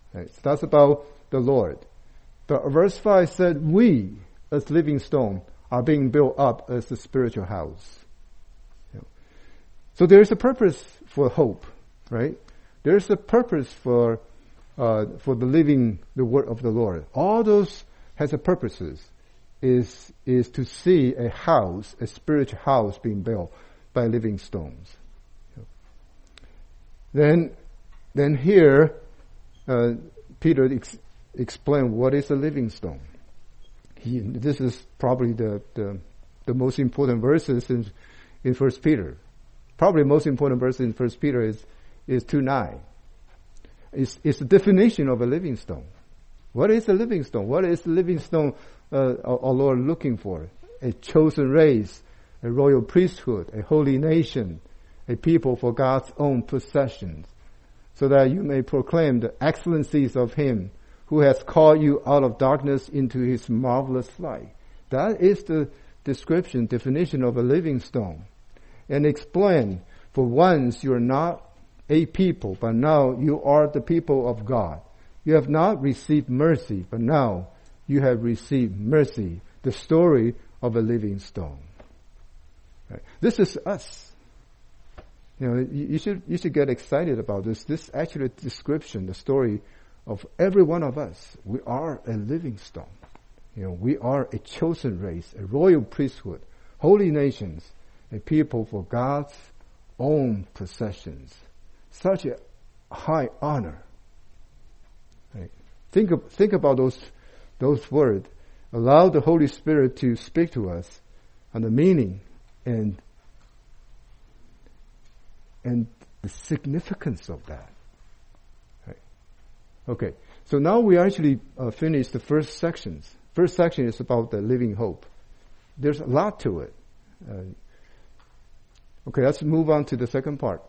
Right? So that's about the Lord. The verse five said, we, as living stone, are being built up as a spiritual house. You know. So there's a purpose for hope, right? There's a purpose for uh, for the living the word of the Lord. All those has a purposes. Is is to see a house, a spiritual house being built by living stones. You know. Then, then here, uh, Peter ex- explained what is a living stone. He, this is probably the, the the most important verses in in First Peter. Probably the most important verse in First Peter is is two nine. It's it's the definition of a living stone. What is a living stone? What is the living stone uh, our, our Lord looking for? A chosen race, a royal priesthood, a holy nation, a people for God's own possessions, so that you may proclaim the excellencies of Him who has called you out of darkness into His marvelous light. That is the description, definition of a living stone. And explain, for once you are not a people, but now you are the people of God. You have not received mercy, but now you have received mercy. The story of a living stone. Right. This is us. You know, you, you should you should get excited about this. This actually description, the story of every one of us. We are a living stone. You know, we are a chosen race, a royal priesthood, holy nations, a people for God's own possessions. Such a high honor. Right. Think of, think about those those words. Allow the Holy Spirit to speak to us on the meaning and and the significance of that. Right. Okay, so now we actually uh, finished the first sections. First section is about the living hope. There's a lot to it. Uh, okay, let's move on to the second part.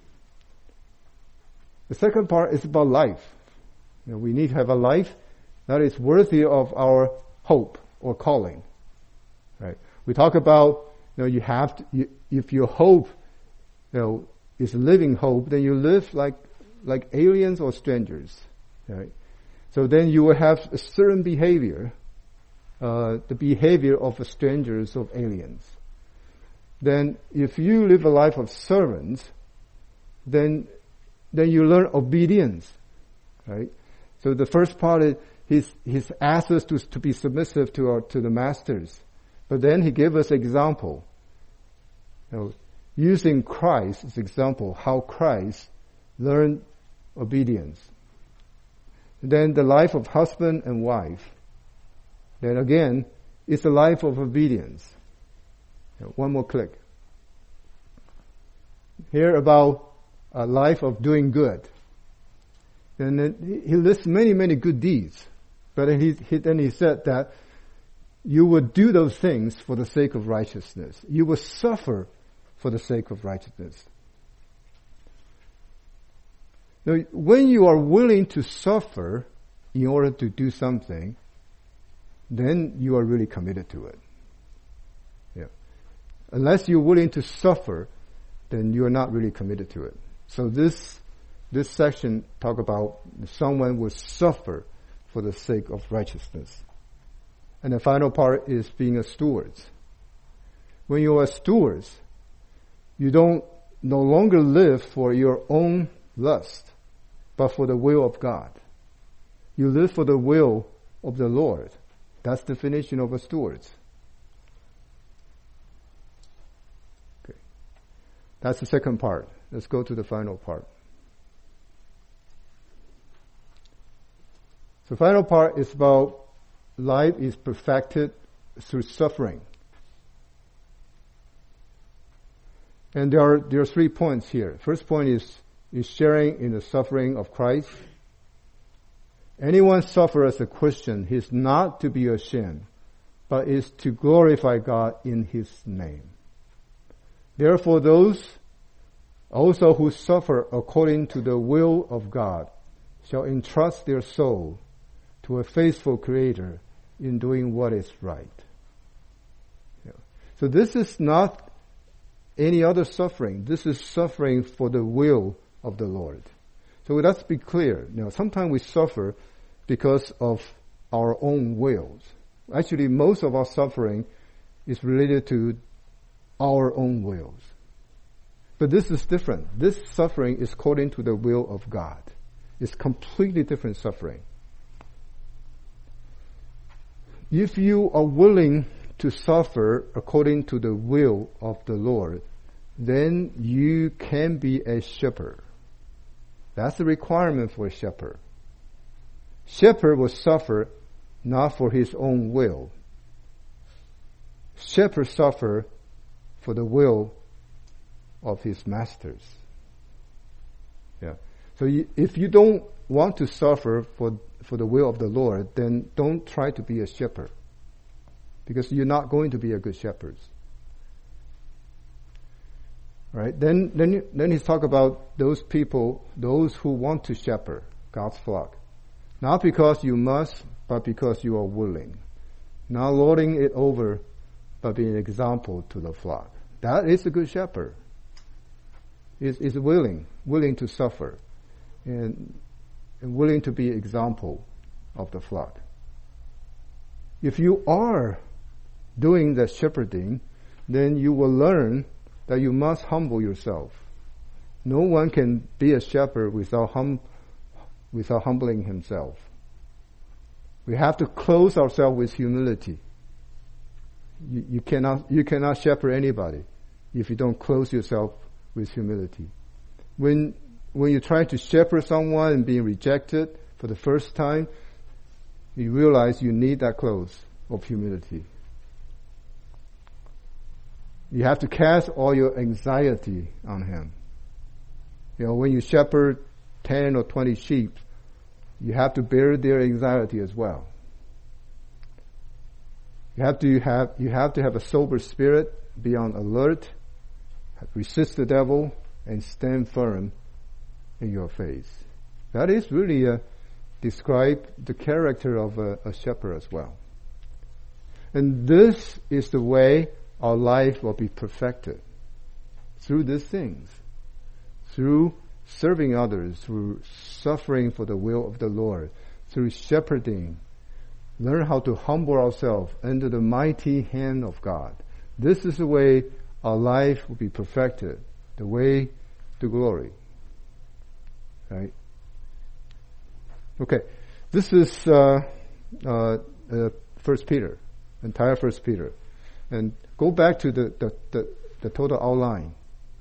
The second part is about life. You know, we need to have a life that is worthy of our hope or calling. Right? We talk about, you know, you have to, you, if your hope, you know, is living hope, then you live like like aliens or strangers. Right? So then you will have a certain behavior, uh, the behavior of strangers, of aliens. Then if you live a life of servants, then then you learn obedience, right? So the first part is he's he's asked us to to be submissive to our to the masters, but then he gave us example. You know, using Christ as example, how Christ learned obedience. And then the life of husband and wife. Then again, it's a life of obedience. You know, one more click. Here about a life of doing good. And then he lists many, many good deeds. But then he, he, then he said that you would do those things for the sake of righteousness. You will suffer for the sake of righteousness. Now, when you are willing to suffer in order to do something, then you are really committed to it. Yeah. Unless you're willing to suffer, then you are not really committed to it. So this this section talk about someone will suffer for the sake of righteousness. And the final part is being a steward. When you are stewards, you don't no longer live for your own lust, but for the will of God. You live for the will of the Lord. That's the definition of a steward. Okay. That's the second part. Let's go to the final part. The final part is about life is perfected through suffering. And there are there are three points here. First point is, is sharing in the suffering of Christ. Anyone suffer as a Christian, he is not to be ashamed, but is to glorify God in His name. Therefore those also who suffer according to the will of God shall entrust their soul to a faithful Creator in doing what is right. Yeah. So this is not any other suffering. This is suffering for the will of the Lord. So let's be clear. You know, sometimes we suffer because of our own wills. Actually, most of our suffering is related to our own wills. But this is different. This suffering is according to the will of God. It's completely different suffering. If you are willing to suffer according to the will of the Lord, then you can be a shepherd. That's the requirement for a shepherd. Shepherd will suffer not for his own will. Shepherd suffer for the will of his masters. Yeah. So you, if you don't want to suffer for for the will of the Lord, then don't try to be a shepherd, because you're not going to be a good shepherd. Right? Then then you, then he's talk about those people, those who want to shepherd God's flock, not because you must, but because you are willing, not lording it over, but being an example to the flock. That is a good shepherd. Is is willing, willing to suffer, and, and willing to be example of the flock. If you are doing the shepherding, then you will learn that you must humble yourself. No one can be a shepherd without hum, without humbling himself. We have to clothe ourselves with humility. You, you cannot you cannot shepherd anybody if you don't clothe yourself with humility. When when you try to shepherd someone and being rejected for the first time, you realize you need that clothes of humility. You have to cast all your anxiety on him. You know, when you shepherd ten or twenty sheep, you have to bear their anxiety as well. You have to have you have to have a sober spirit, be on alert, resist the devil, and stand firm in your faith. That is really uh, describe the character of a, a shepherd as well. And this is the way our life will be perfected. Through these things. Through serving others, through suffering for the will of the Lord, through shepherding. Learn how to humble ourselves under the mighty hand of God. This is the way our life will be perfected, the way to glory. Right? Okay, this is uh, uh, uh, First Peter, entire First Peter, and go back to the the, the, the total outline.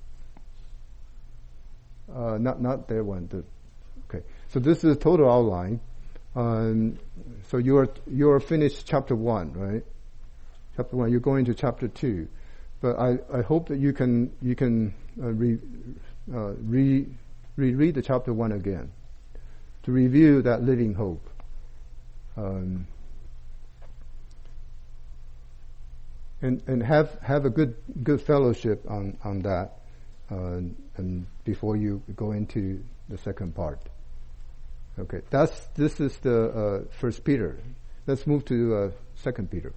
Uh, not not that one. The, okay, so this is the total outline. Um, so you are you are finished chapter one, right? Chapter one. You're going to chapter two. But I, I hope that you can you can uh, re, uh, re reread the chapter one again to review that living hope. Um, and and have have a good good fellowship on on that, uh, and before you go into the second part. Okay, that's this is the uh, First Peter. Let's move to uh, Second Peter.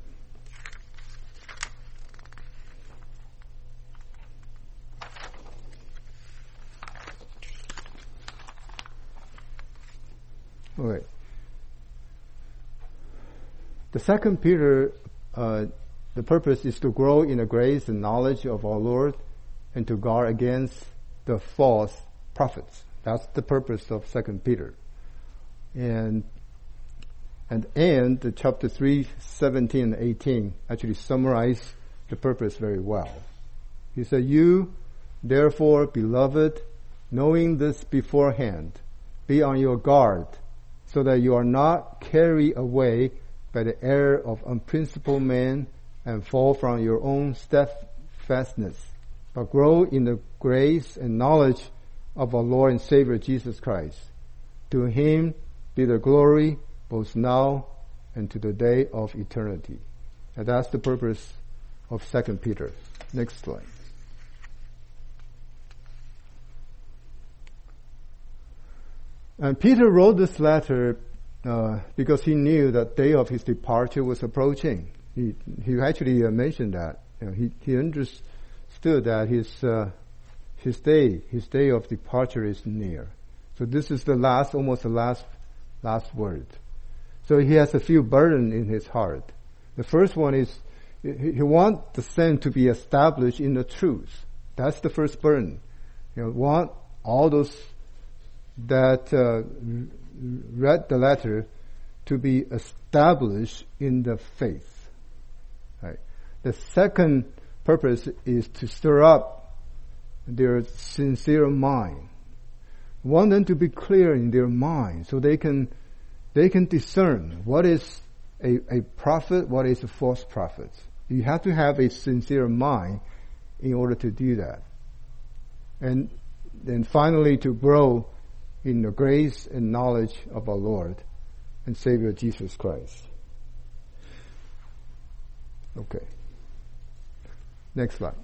All right. The Second Peter, uh, the purpose is to grow in the grace and knowledge of our Lord, and to guard against the false prophets. That's the purpose of Second Peter. And and and the chapter three, seventeen and eighteen actually summarize the purpose very well. He said, "You, therefore, beloved, knowing this beforehand, be on your guard, so that you are not carried away by the error of unprincipled men and fall from your own steadfastness, but grow in the grace and knowledge of our Lord and Savior Jesus Christ. To him be the glory both now and to the day of eternity." And that's the purpose of Second Peter. Next slide. And Peter wrote this letter uh, because he knew that day of his departure was approaching. He he actually uh, mentioned that. You know, he he understood that his uh, his day his day of departure is near. So this is the last, almost the last, last word. So he has a few burden in his heart. The first one is he, he wants the saint to be established in the truth. That's the first burden. You know, want all those that uh, read the letter to be established in the faith. Right. The second purpose is to stir up their sincere mind. Want them to be clear in their mind so they can they can discern what is a, a prophet, what is a false prophet. You have to have a sincere mind in order to do that. And then finally to grow in the grace and knowledge of our Lord and Savior Jesus Christ. Okay. Next slide.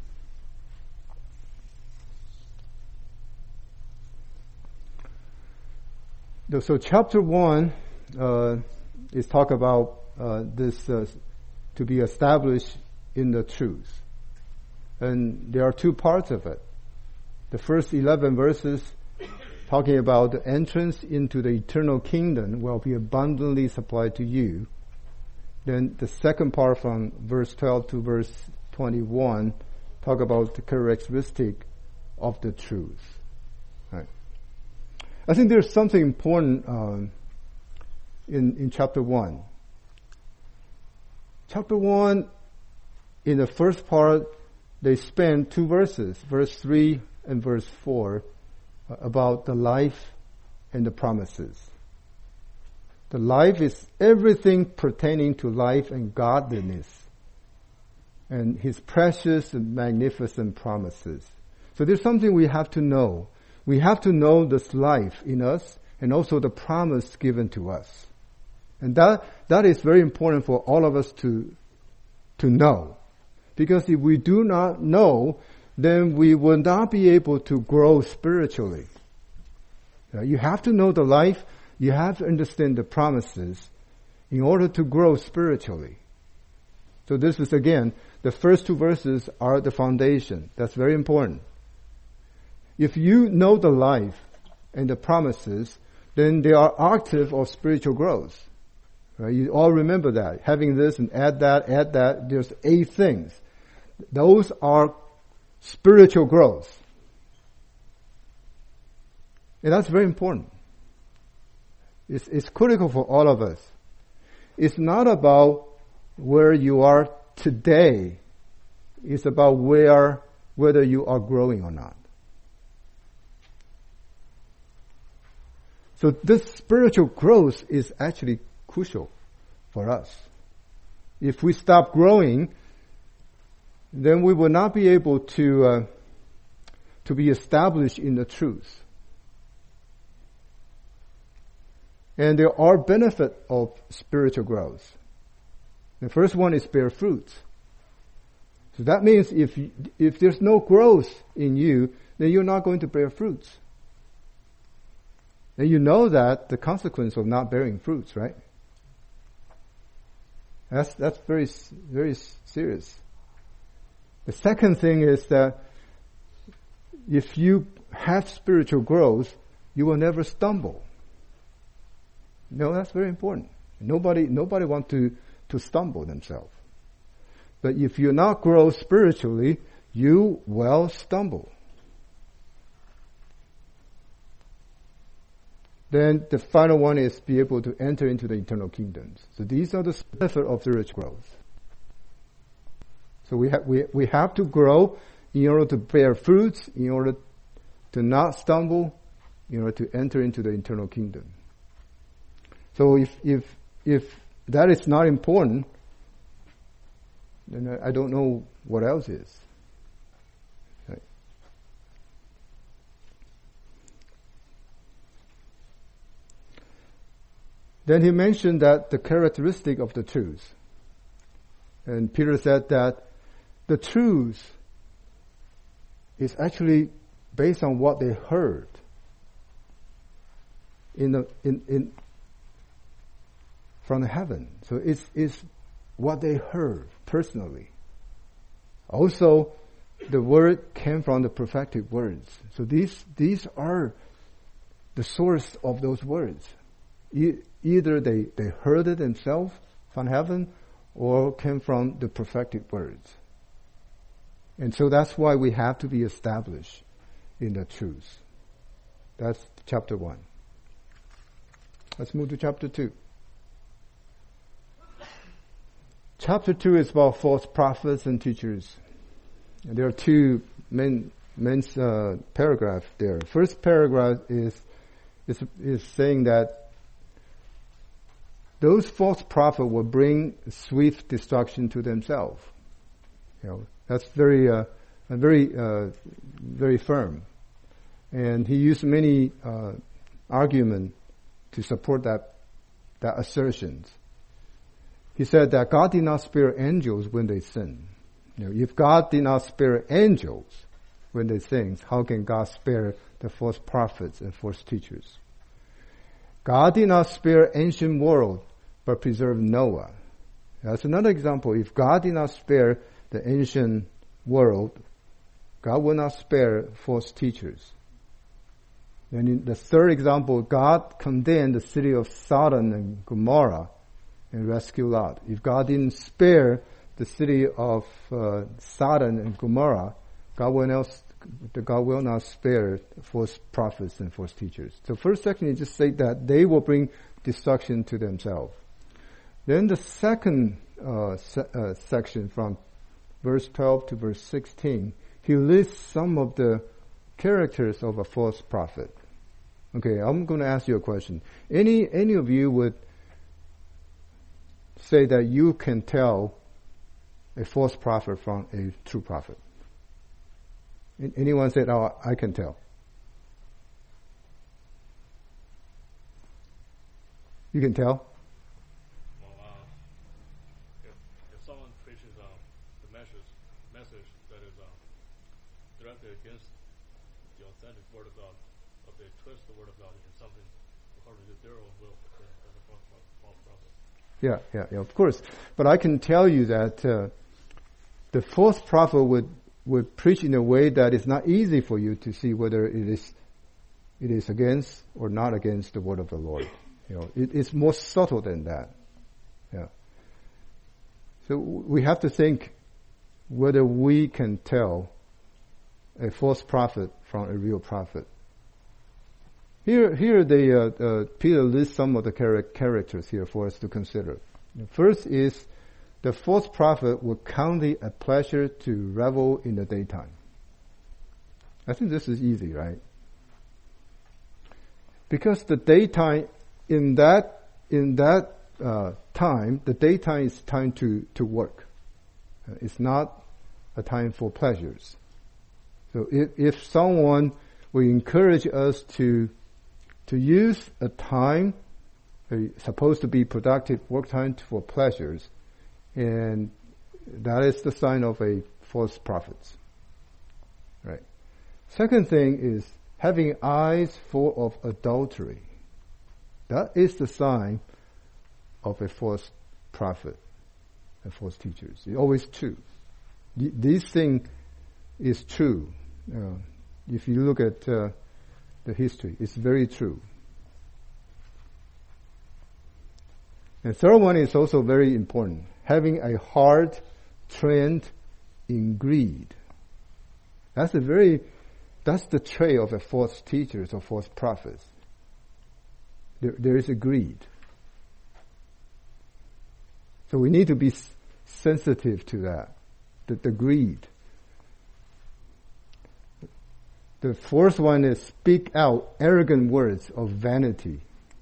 So chapter one uh, is talk about uh, this uh, to be established in the truth. And there are two parts of it. The first eleven verses talking about the entrance into the eternal kingdom will be abundantly supplied to you. Then the second part from verse twelve to verse twenty-one talk about the characteristic of the truth. Right. I think there's something important um, in in chapter one. Chapter one, in the first part, they spend two verses, verse three and verse four, about the life and the promises. The life is everything pertaining to life and godliness, and His precious and magnificent promises. So there's something we have to know. We have to know this life in us and also the promise given to us. And that that is very important for all of us to to know. Because if we do not know, then we will not be able to grow spiritually. Uh, you have to know the life, you have to understand the promises in order to grow spiritually. So this is again, the first two verses are the foundation. That's very important. If you know the life and the promises, then they are active of spiritual growth. Right? You all remember that. Having this and add that, add that, there's eight things. Those are spiritual growth. And that's very important. It's, it's critical for all of us. It's not about where you are today. It's about where, whether you are growing or not. So this spiritual growth is actually crucial for us. If we stop growing, then we will not be able to uh, to be established in the truth. And there are benefits of spiritual growth. The first one is bear fruit. So that means if if there's no growth in you, then you're not going to bear fruits. And you know that the consequence of not bearing fruits, right? That's that's very very serious. The second thing is that if you have spiritual growth, you will never stumble. No, that's very important. Nobody nobody wants to, to stumble themselves. But if you not grow spiritually, you will stumble. Then the final one is be able to enter into the eternal kingdoms. So these are the benefits of spiritual growth. So we have we we have to grow in order to bear fruits, in order to not stumble, in order to enter into the eternal kingdom. So if if if that is not important, then I don't know what else is. Right. Then he mentioned that the characteristic of the truth. And Peter said that the truth is actually based on what they heard in the in in from heaven. So it's it's what they heard personally. Also, the word came from the prophetic words. So these these are the source of those words. E- either they, they heard it themselves from heaven or came from the prophetic words. And so that's why we have to be established in the truth. That's chapter one. Let's move to chapter two. Chapter two is about false prophets and teachers. And there are two main, main uh, paragraphs there. First paragraph is, is is saying that those false prophets will bring swift destruction to themselves. You know, that's very, uh, very, uh, very firm. And he used many uh, arguments to support that that assertions. He said that God did not spare angels when they sin. You know, if God did not spare angels when they sin, how can God spare the false prophets and false teachers? God did not spare ancient world, but preserved Noah. That's another example. If God did not spare the ancient world, God will not spare false teachers. And in the third example, God condemned the city of Sodom and Gomorrah and rescued Lot. If God didn't spare the city of uh, Sodom and Gomorrah, God will not, God will not spare false prophets and false teachers. So first section, he just said that they will bring destruction to themselves. Then the second uh, se- uh, section from verse twelve to verse sixteen, he lists some of the characters of a false prophet. Okay, I'm going to ask you a question. Any any of you would say that you can tell a false prophet from a true prophet? Anyone said, "Oh, I can tell"? You can tell? Well, uh, if, if someone preaches uh, the message, message that is uh, directly against the authentic Word of God, but they twist the Word of God into something according to their own will, then that's a false, false prophet. Yeah, yeah, yeah, of course. But I can tell you that uh, the false prophet would, would preach in a way that is not easy for you to see whether it is it is against or not against the word of the Lord. You know, it, it's more subtle than that. Yeah. So we have to think whether we can tell a false prophet from a real prophet. Here, here, they, uh, uh, Peter lists some of the char- characters here for us to consider. First is the false prophet will count it a pleasure to revel in the daytime. I think this is easy, right? Because the daytime, in that in that uh, time, the daytime is time to to work. Uh, it's not a time for pleasures. So if if someone will encourage us to to use a time uh, supposed to be productive work time for pleasures, and that is the sign of a false prophet. Right. Second thing is having eyes full of adultery. That is the sign of a false prophet and false teachers. It's always true. This thing is true. Uh, if you look at uh, the history, it's very true. And third one is also very important. Having a heart trained in greed. That's a very, that's the trait of a false teachers or false prophets. There, there is a greed. So we need to be s- sensitive to that, the, the greed. The fourth one is speak out arrogant words of vanity.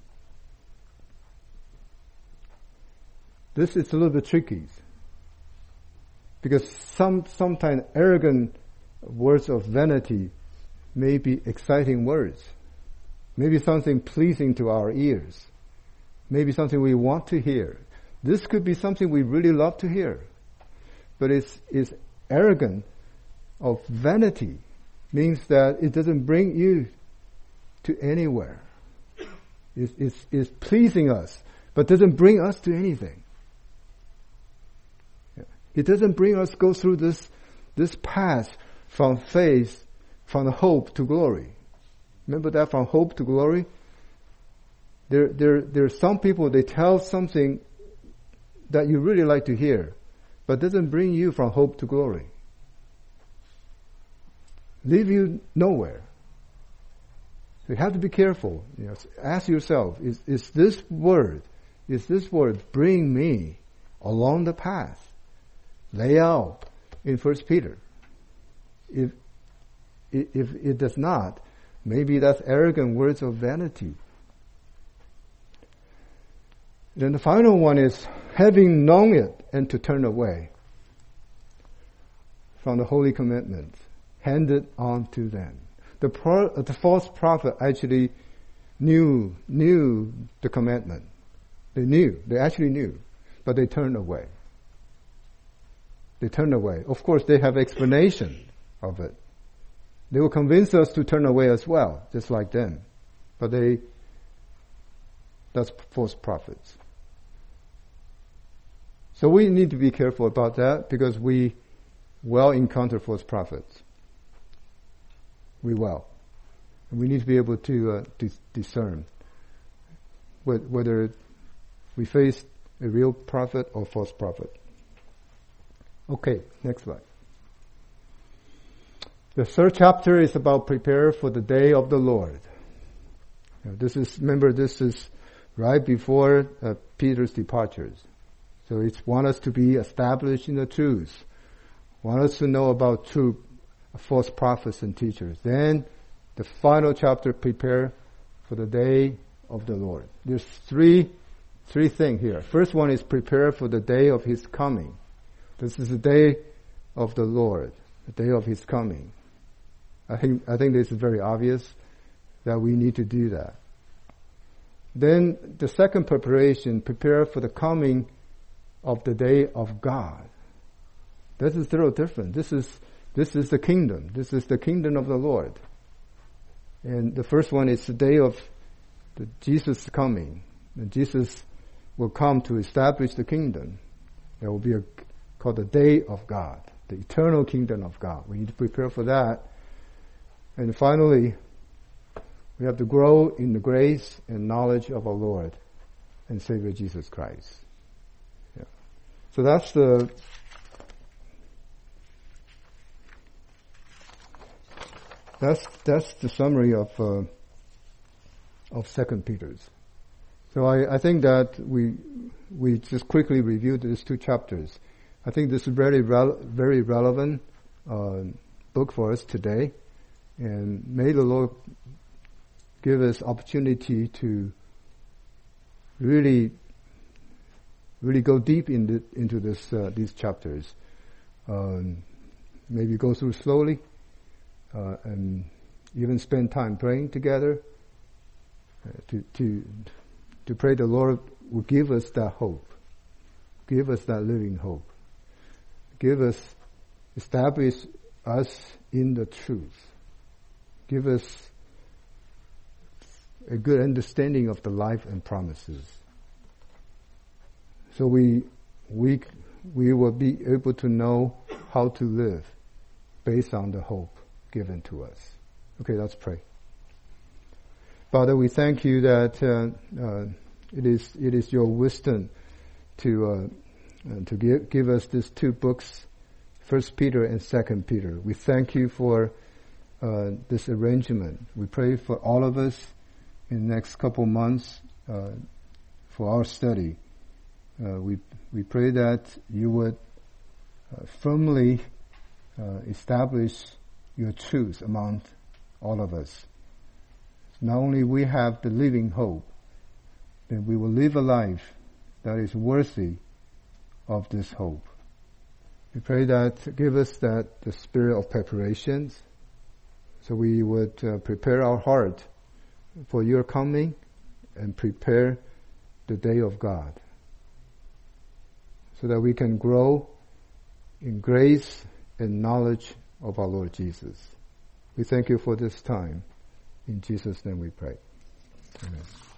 This is a little bit tricky because some sometimes arrogant words of vanity may be exciting words. Maybe something pleasing to our ears. Maybe something we want to hear. This could be something we really love to hear. But it's, it's arrogant of vanity. Means that it doesn't bring you to anywhere. It's, it's, it's pleasing us, but doesn't bring us to anything. It doesn't bring us go through this, this path from faith, from hope to glory. Remember that from hope to glory? There, there, there are some people, they tell something that you really like to hear, but doesn't bring you from hope to glory. Leave you nowhere. So you have to be careful. You know, ask yourself, is, is this word, is this word bring me along the path lay out in First Peter? If, if it does not, maybe that's arrogant words of vanity. Then the final one is having known it and to turn away from the holy commandments handed on to them. The, pro, the false prophet actually knew knew the commandment. They knew. They actually knew. But they turned away. They turned away. Of course, they have explanation of it. They will convince us to turn away as well, just like them. But they, that's false prophets. So we need to be careful about that because we will encounter false prophets. We will. And we need to be able to uh, dis- discern whether we face a real prophet or false prophet. Okay, next slide. The third chapter is about prepare for the day of the Lord. Now, this is, remember, this is right before uh, Peter's departures. So it's want us to be established in the truth. Want us to know about true false prophets and teachers. Then the final chapter, prepare for the day of the Lord. There's three, three things here. First one is prepare for the day of His coming. This is the day of the Lord, the day of His coming. I think, I think this is very obvious that we need to do that. Then the second preparation, prepare for the coming of the day of God. This is a little different. This is, this is the kingdom. This is the kingdom of the Lord. And the first one is the day of the Jesus coming. And Jesus will come to establish the kingdom. There will be a, called the day of God, the eternal kingdom of God. We need to prepare for that. And finally, we have to grow in the grace and knowledge of our Lord and Savior Jesus Christ. Yeah. So that's the that's that's the summary of uh, of Second Peter's. So I, I think that we we just quickly reviewed these two chapters. I think this is very rele- very relevant uh, book for us today. And may the Lord give us opportunity to really, really go deep in the, into this uh, these chapters. Um, maybe go through slowly, uh, and even spend time praying together. Uh, to to to pray the Lord will give us that hope, give us that living hope, give us, establish us in the truth. Give us a good understanding of the life and promises. So we, we, we will be able to know how to live based on the hope given to us. Okay, let's pray. Father, we thank you that uh, uh, it is it is your wisdom to uh, uh, to give give us these two books, First Peter and Second Peter. We thank you for Uh, this arrangement. We pray for all of us in the next couple months uh, for our study. Uh, we we pray that you would uh, firmly uh, establish your truth among all of us. Not only we have the living hope, that we will live a life that is worthy of this hope. We pray that give us that the spirit of preparations, so we would uh, prepare our heart for your coming and prepare the day of God, so that we can grow in grace and knowledge of our Lord Jesus. We thank you for this time. In Jesus' name we pray. Amen.